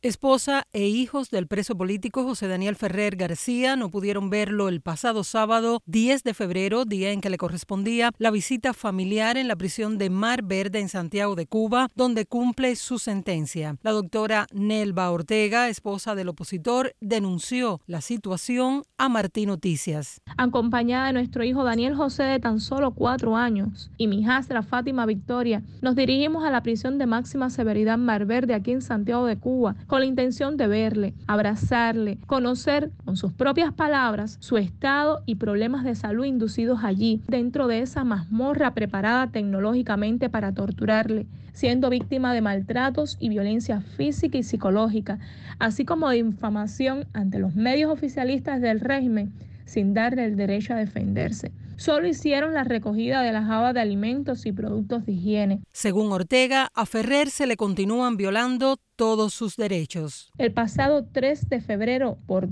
Esposa e hijos del preso político José Daniel Ferrer García no pudieron verlo el pasado sábado 10 de febrero, día en que le correspondía la visita familiar en la prisión de Mar Verde en Santiago de Cuba, donde cumple su sentencia. La doctora Nelva Ortega, esposa del opositor, denunció la situación a Martí Noticias. Acompañada de nuestro hijo Daniel José de tan solo 4 años y mi hijastra Fátima Victoria, nos dirigimos a la prisión de máxima severidad Mar Verde aquí en Santiago de Cuba, con la intención de verle, abrazarle, conocer con sus propias palabras su estado y problemas de salud inducidos allí, dentro de esa mazmorra preparada tecnológicamente para torturarle, siendo víctima de maltratos y violencia física y psicológica, así como de difamación ante los medios oficialistas del régimen, sin darle el derecho a defenderse. Solo hicieron la recogida de las jabas de alimentos y productos de higiene. Según Ortega, a Ferrer se le continúan violando todos sus derechos. El pasado 3 de febrero, por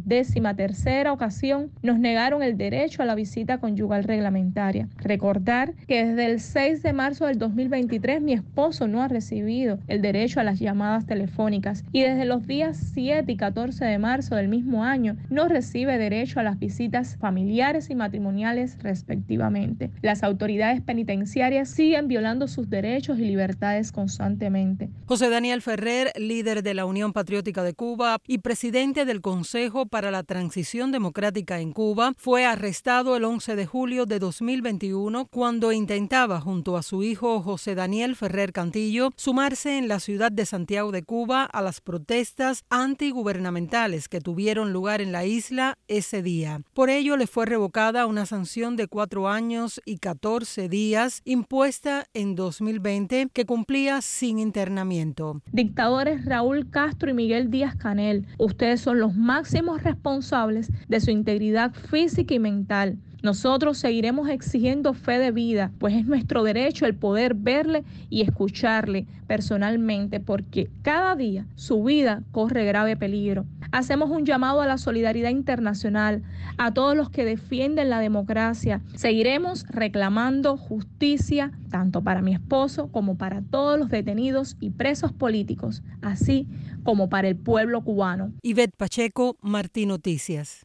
13ª ocasión, nos negaron el derecho a la visita conyugal reglamentaria. Recordar que desde el 6 de marzo del 2023 mi esposo no ha recibido el derecho a las llamadas telefónicas y desde los días 7 y 14 de marzo del mismo año no recibe derecho a las visitas familiares y matrimoniales respectivamente. Las autoridades penitenciarias siguen violando sus derechos y libertades constantemente. José Daniel Ferrer, líder de la Unión Patriótica de Cuba y presidente del Consejo para la Transición Democrática en Cuba, fue arrestado el 11 de julio de 2021 cuando intentaba, junto a su hijo José Daniel Ferrer Cantillo, sumarse en la ciudad de Santiago de Cuba a las protestas antigubernamentales que tuvieron lugar en la isla ese día. Por ello, le fue revocada una sanción de 4 años y 14 días impuesta en 2020 que cumplía sin internamiento. Dictadores Raúl Castro y Miguel Díaz-Canel, ustedes son los máximos responsables de su integridad física y mental. Nosotros seguiremos exigiendo fe de vida, pues es nuestro derecho el poder verle y escucharle personalmente, porque cada día su vida corre grave peligro. Hacemos un llamado a la solidaridad internacional, a todos los que defienden la democracia. Seguiremos reclamando justicia, tanto para mi esposo como para todos los detenidos y presos políticos, así como para el pueblo cubano. Ivette Pacheco, Martí Noticias.